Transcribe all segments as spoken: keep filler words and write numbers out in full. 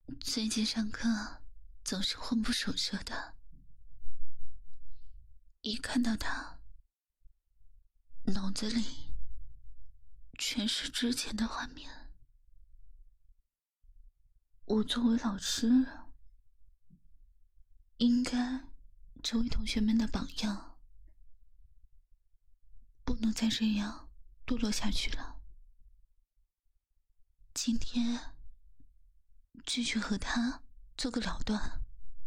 最近上课总是魂不守舍的，一看到他，脑子里全是之前的画面。我作为老师，应该成为同学们的榜样，不能再这样堕落下去了。今天继续和他做个了断。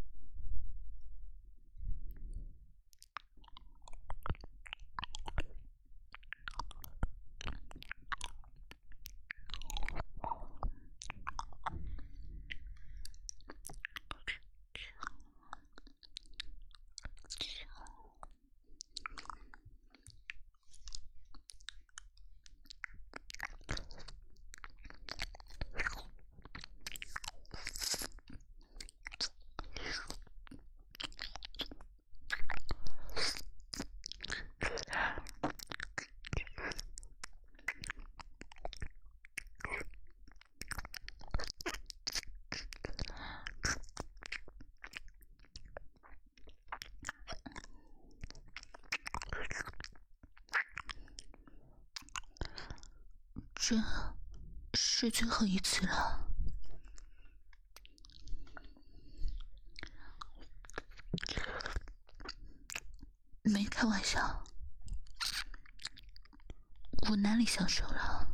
这是最后一次了。没开玩笑，我哪里享受了？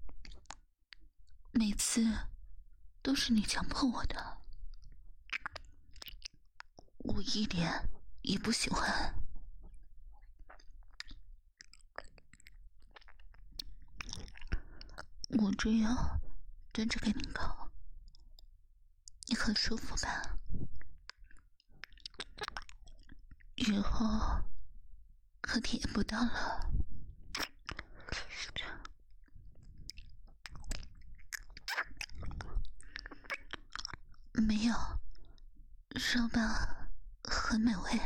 每次都是你强迫我的，我一点也不喜欢。我这样蹲着给你搞，你很舒服吧？以后可体验不到了。没有，手把很美味，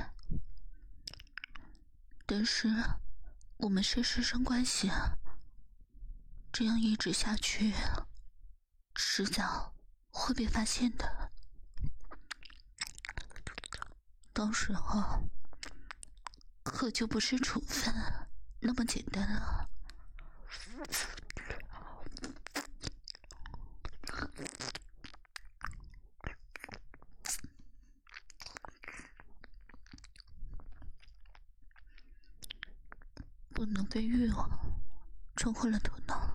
但是我们是师生关系啊，这样一直下去，迟早会被发现的。到时候可就不是处分那么简单了。不能被欲望冲昏了头脑。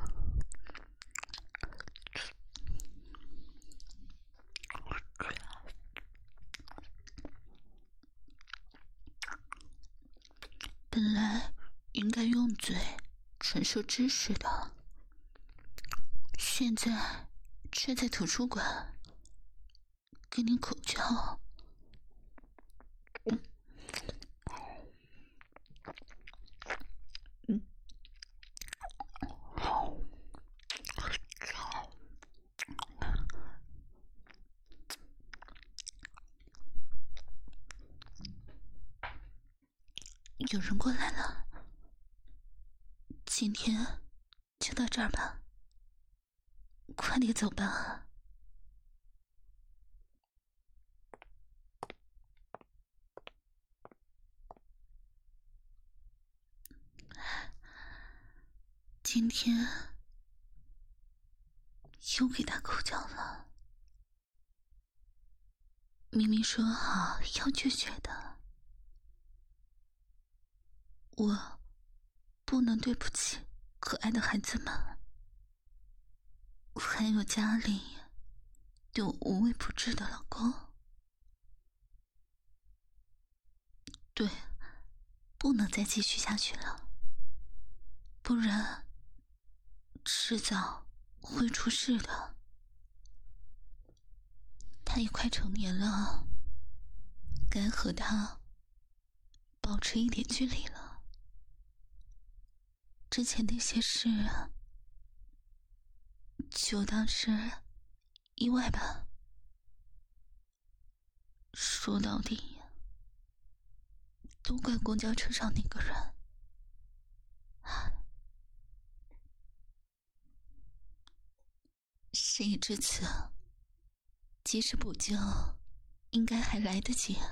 本来应该用嘴传授知识的，现在却在图书馆给你口交。嗯嗯，有人过来了，今天就到这儿吧，快点走吧。今天又给他口交了，明明说好要拒绝的，我不能对不起可爱的孩子们，还有家里对我无微不至的老公。对，不能再继续下去了，不然迟早会出事的。他也快成年了，该和他保持一点距离了。之前那些事就当是意外吧。说到底都怪公交车上那个人。事已至此， 即使补救，应该还来得及。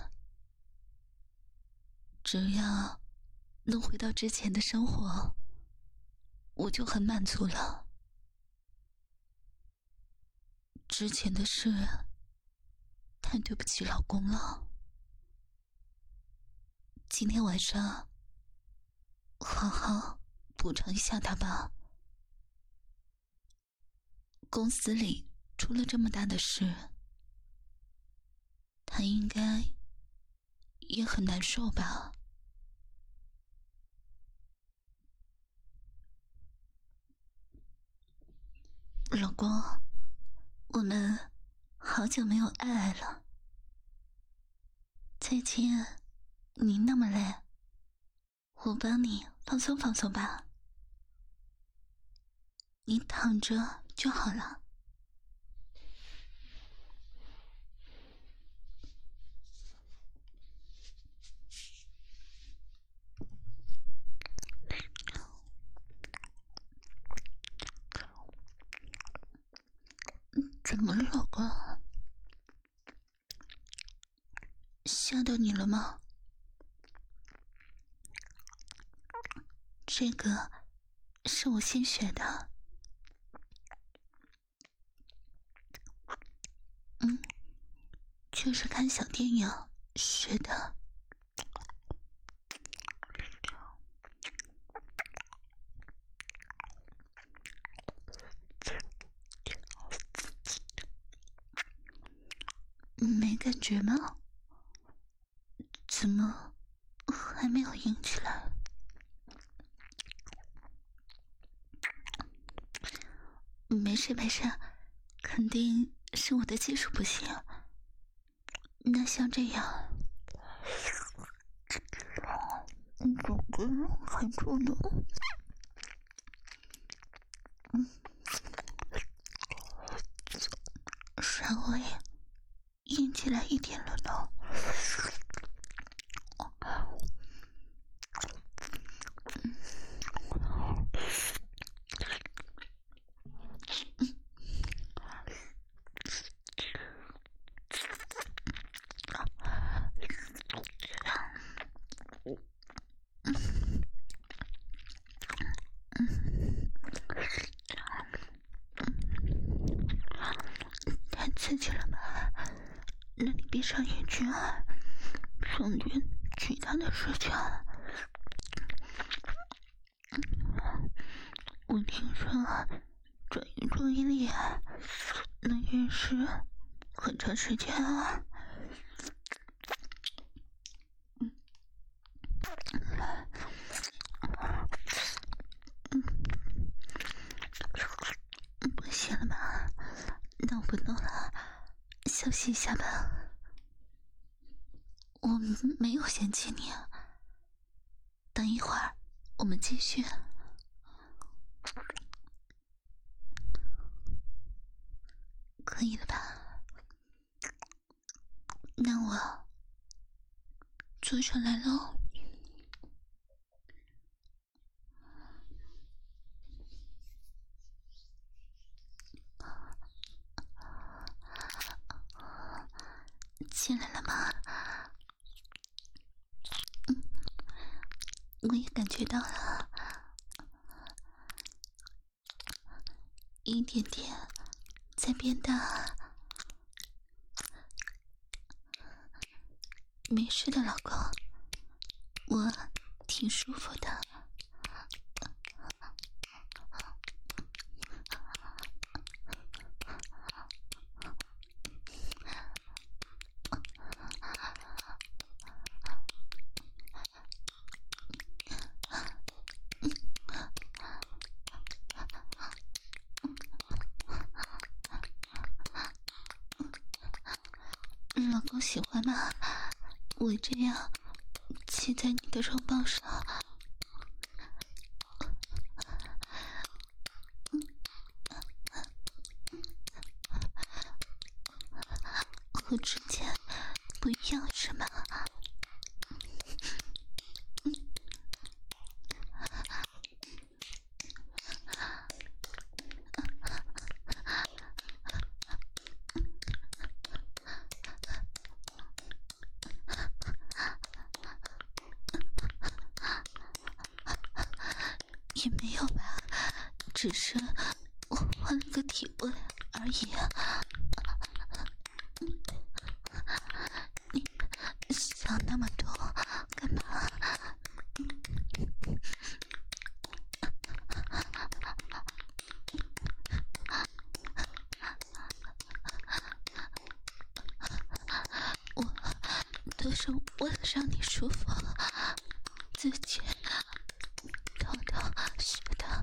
只要能回到之前的生活，我就很满足了。之前的事太对不起老公了，今天晚上好好补偿一下他吧。公司里出了这么大的事，他应该也很难受吧。老公，我们好久没有爱爱了。最近你那么累，我帮你放松放松吧。你躺着就好了。怎么了，老公？吓到你了吗？这个是我新学的。嗯，就是看小电影学的。没感觉吗？怎么还没有硬起来？没事没事，肯定是我的技术不行。那像这样，宝贝还不能。嗯，稍微硬起来一点了呢。太刺激了吧？那你闭上眼睛，重点其他的事情。我听说转移注意力能延时很长时间啊。嗯嗯，不行了吧？那我不弄了，休息一下吧。我没有嫌弃你，等一会儿我们继续。可以了吧？那我坐上来喽。进来了吗？嗯，我也感觉到了，一点点在变大。没事的，老公，我挺舒服的。老公喜欢吗？我这样骑在你的肉棒上，和之前不一样是吗？ 也没有吧，只是我换了个体位而已啊。你想那么多干嘛？我都是为了让你舒服，自己偷偷学的。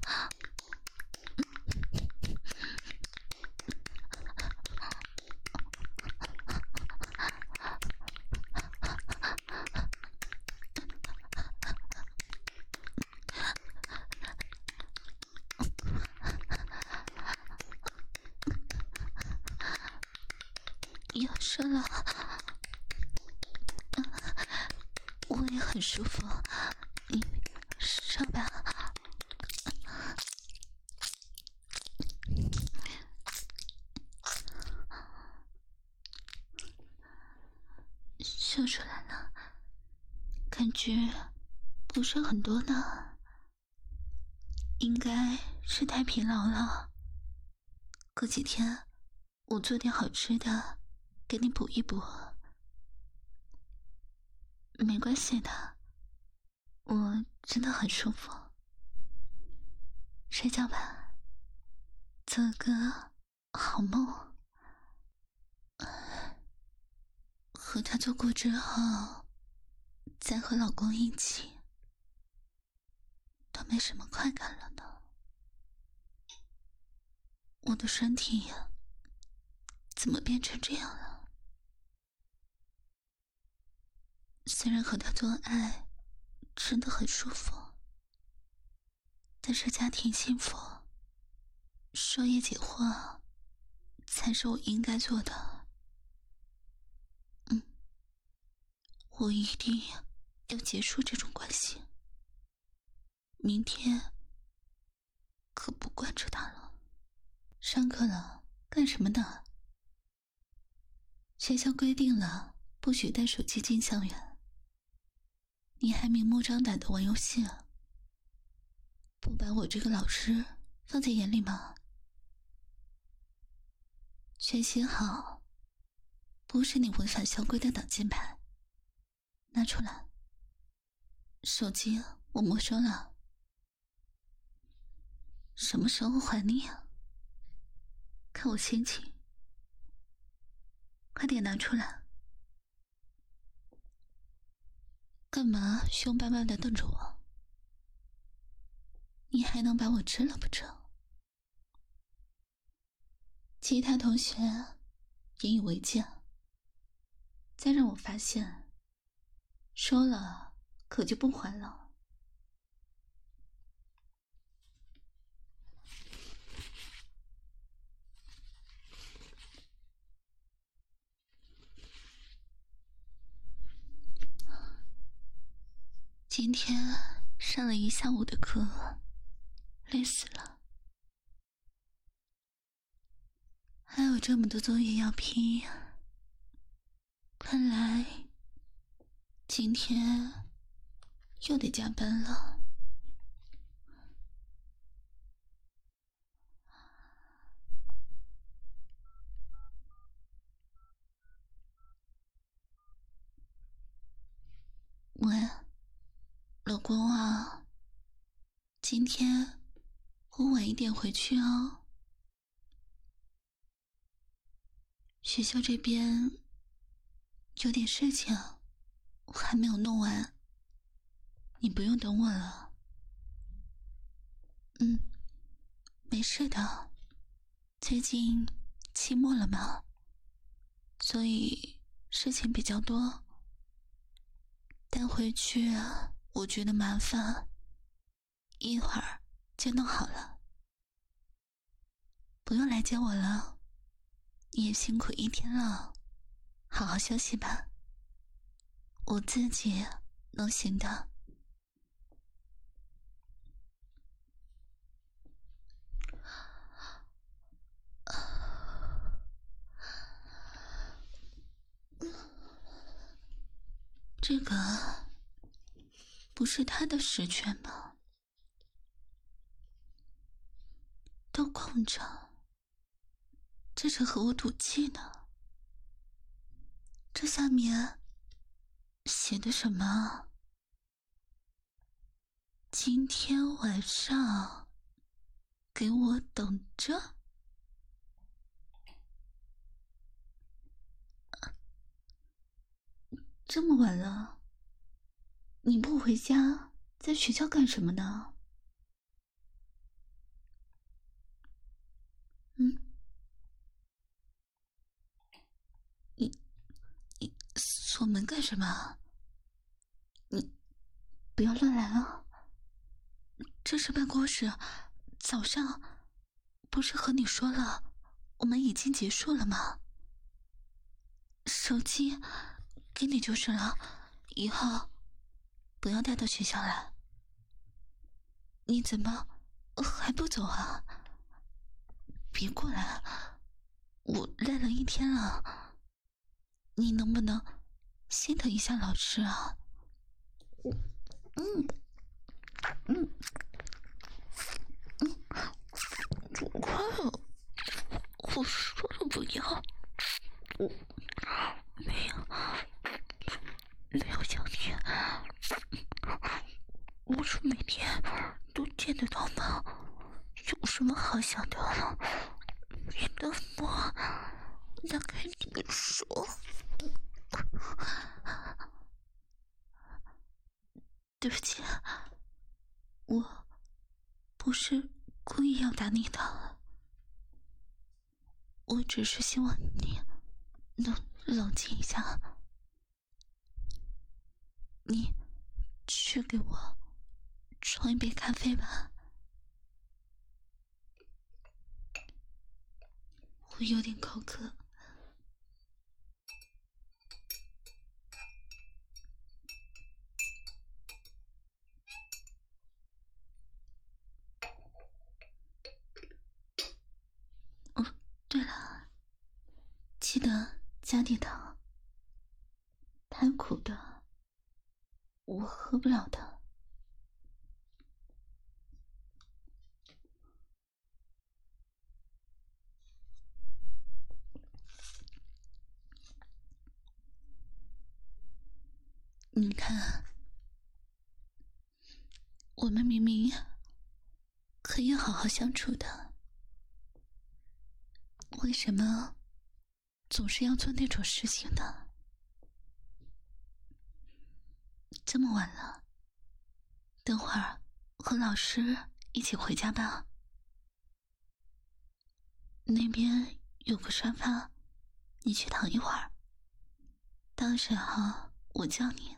要说了，嗯，我也很舒服，你说吧。秀出来了，感觉不是很多呢，应该是太疲劳了。过几天我做点好吃的给你补一补。没关系的，我真的很舒服。睡觉吧，做个好梦。和他做过之后，再和老公一起，都没什么快感了呢。我的身体怎么变成这样了？虽然和他做爱真的很舒服，但是家庭幸福、授业解惑才是我应该做的。嗯，我一定要结束这种关系。明天可不惯着他了。上课了，干什么呢？学校规定了，不许带手机进校园。你还明目张胆的玩游戏啊？不把我这个老师放在眼里吗？学习好，不是你违反校规的挡箭牌。拿出来。手机我没收了。什么时候还你啊？看我心情。快点拿出来。干嘛凶巴巴的瞪着我？你还能把我吃了不成？其他同学引以为戒，再让我发现，收了可就不还了。今天上了一下午的课，累死了，还有这么多作业要批，看来今天又得加班了。喂，老公啊，今天我晚一点回去哦。学校这边有点事情，我还没有弄完，你不用等我了。嗯，没事的，最近期末了嘛，所以事情比较多，带回去我觉得麻烦，一会儿就弄好了。不用来接我了，你也辛苦一天了，好好休息吧，我自己能行的。这个不是他的实权吗？ 都空着，这是和我赌气呢。这下面写的什么？今天晚上给我等着。这么晚了，你不回家，在学校干什么呢？嗯？你你锁门干什么？你不要乱来啊！这是办公室，早上不是和你说了，我们已经结束了吗？手机给你就是了，以后不要带到学校来。你怎么还不走啊？别过来，我累了一天了，你能不能心疼一下老师啊？嗯嗯嗯，走开啊！我说了不要，我没有没有想你，我说每天都见得到吗？有什么好想的了？别的我那跟你说，对不起，我不是故意要打你的，我只是希望你能冷静一下。你去给我冲一杯咖啡吧，我有点口渴。哦，对了，记得加点糖，太苦的我喝不了的。你看，我们明明可以好好相处的，为什么总是要做那种事情呢？这么晚了，等会儿和老师一起回家吧。那边有个沙发，你去躺一会儿，到时候我叫你。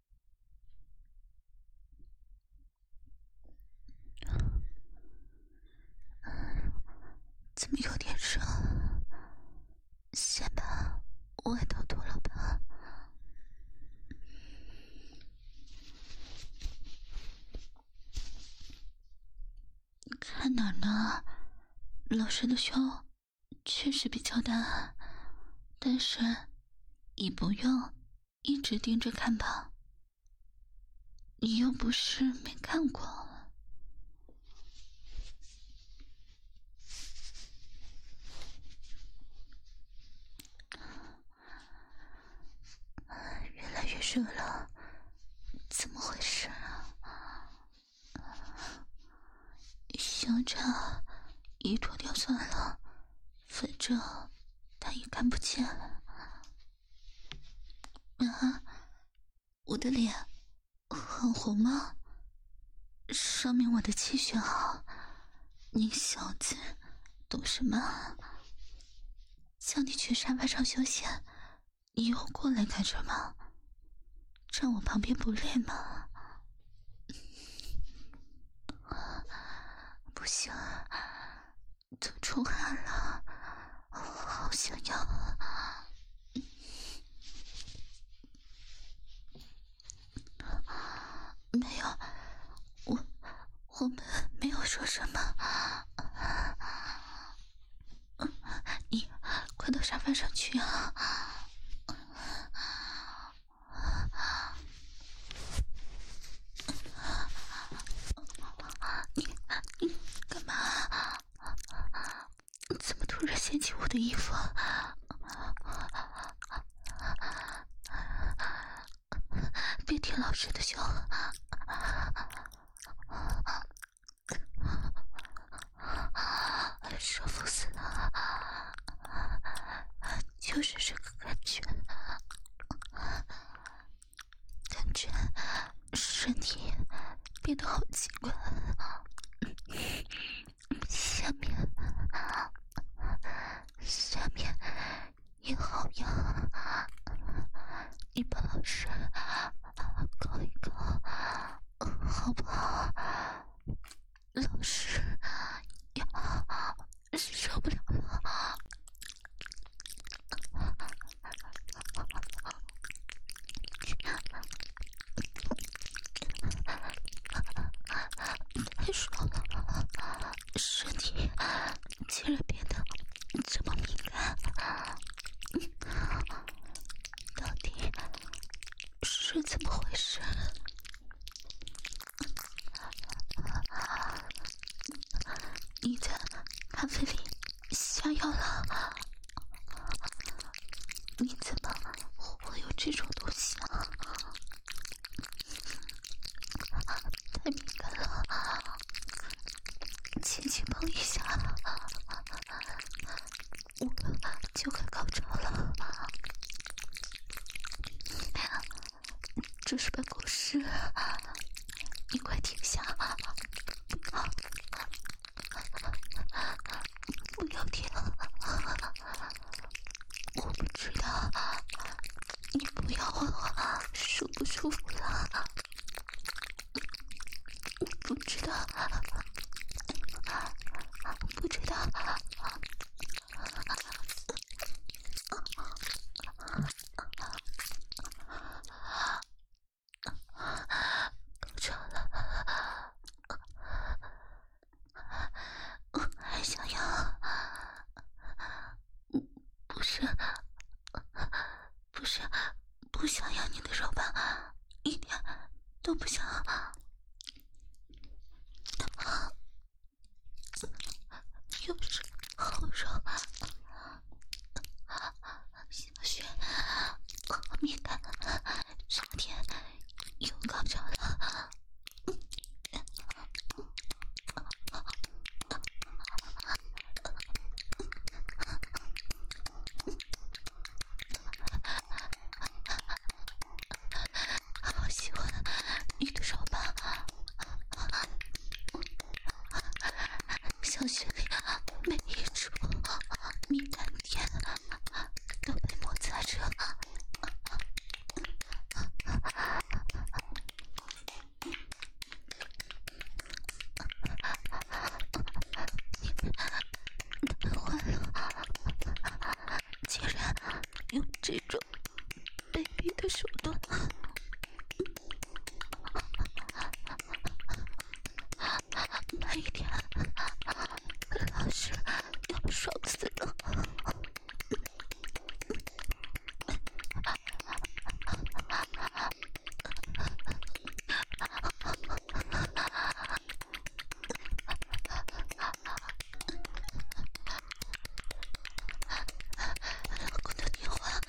怎么有点热？先把外套脱了吧。看哪儿呢？老师的胸确实比较大，但是你不用一直盯着看吧，你又不是没看过。越来越热了，怎么回事啊？胸罩一脱掉算了，反正他也看不见。啊，我的脸很红吗？说明我的气血好。你小子懂什么？叫你去沙发上休息，你又过来干什么？站我旁边不累吗？不行，都出汗了，我好想要。没有，我我们没有说什么。你快到沙发上去啊！你你干嘛？ 掀起我的衣服，别舔老师的胸，舒服死了，就是这个感觉，感觉身体变得好奇怪，下面下面也好痒，你把老师搞一搞好不好？老师呀，受不了了，太爽了，身体竟然变得这么敏感，到底是怎么回事？你在咖啡里下药了？你怎么会有这种东西啊？太敏感了，轻轻碰一下，我就快高潮了。这是办公室，你快停下！不要停！我不知道你不要问我舒不舒服了，不知道，不知道。高潮了，我还想要，不是，不是，不想要你的肉吧？一点都不想。又是好肉，小雪，好敏感，上天又高潮了。好喜欢你的手吧，小雪里每一处敏感点都被摩擦着。你坏了，竟然用这种卑鄙的手段！慢一点，老师要爽死了！老公的电话，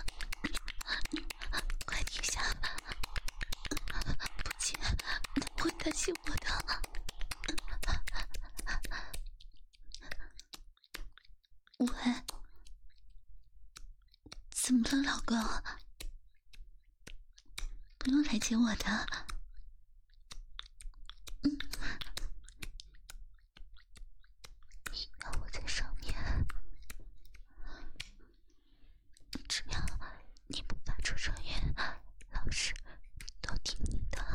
快停下！不接，他会担心我的。喂，怎么了，老公？不用来接我的。嗯，要我在上面，只要你不发出声音，老师都听你的。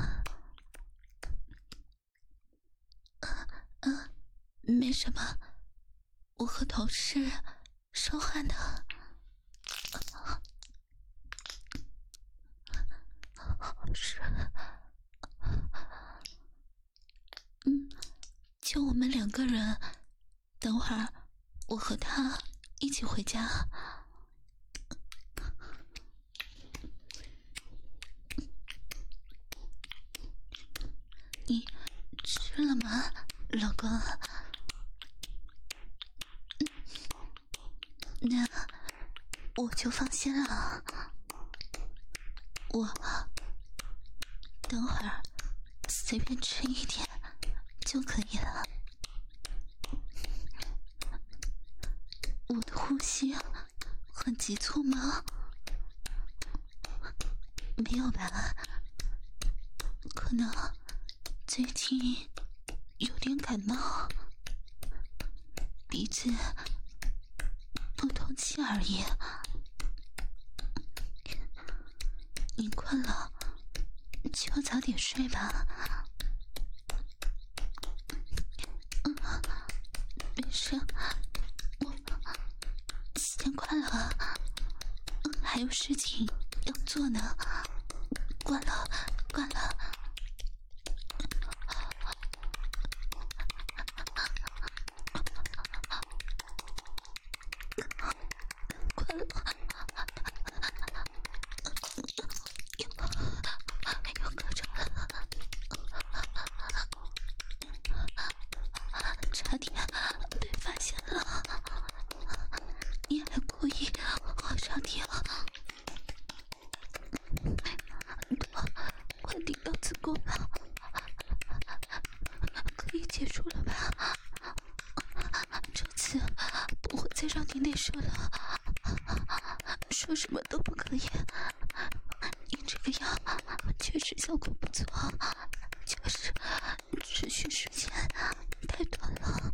嗯嗯，没什么，我和同事说话呢。是，嗯，就我们两个人，等会儿我和他一起回家。你吃了吗，老公？ 那我就放心了。我等会儿随便吃一点就可以了。我的呼吸很急促吗？没有吧，可能最近有点感冒，鼻子不通气而已。你困了就早点睡吧。嗯，没事，我先关了，还有事情要做呢。关了，关了。关了。又高潮了，差点被发现了。你还故意往上顶，快顶到子宫了，可以结束了吧？这次不会再让你内射了，说什么都不可以。你这个药确实效果不错，就是持续时间太短了。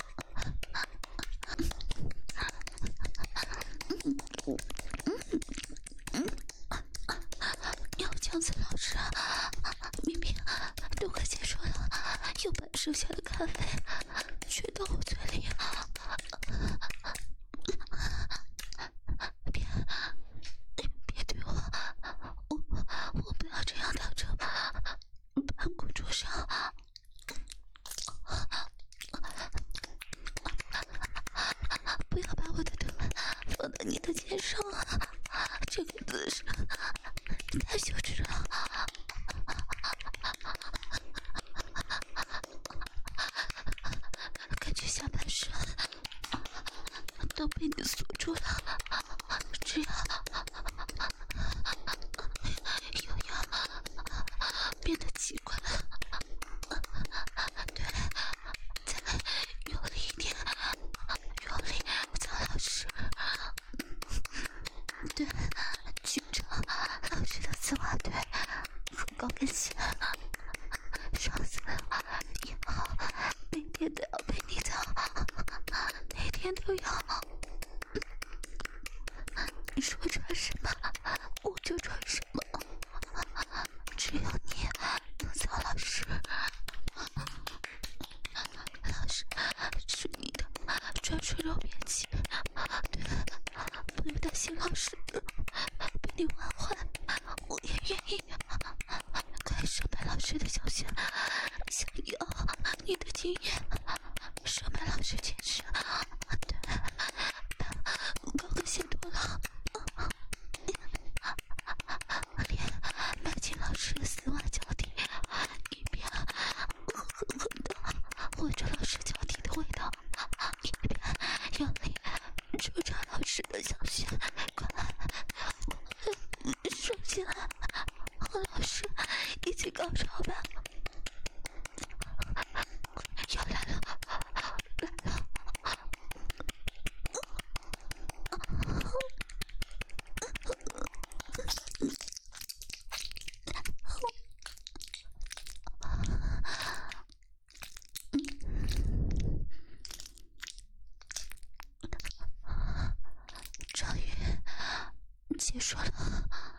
要这样子，老师，明明都快结束了，又把剩下的咖啡吹到我嘴里。别别对我，我我不要这样躺着盘骨桌上。不要把我的头放到你的肩上啊！这个姿势太羞耻了。感觉下半身都被你锁住了，这样又要变得奇怪了。对，再用力一点，用力，曹老师。对，举着老师的丝袜腿和高跟鞋，上次以后每天都要陪你走，每天都要。你说穿什么我就穿什么，只有你能曹老师。老师是你的专属肉便器，对，不用担心老师被你玩坏，我也愿意。快收买老师的小穴，想要你的经验，收买老师前世。对，把高跟鞋脱了，脸埋进老师的丝袜脚底，一边狠狠的闻着老师脚底的味道，一边用力抽插老师的小穴。快收起来，和老师一起高潮吧。要来了，来了。终于结束了。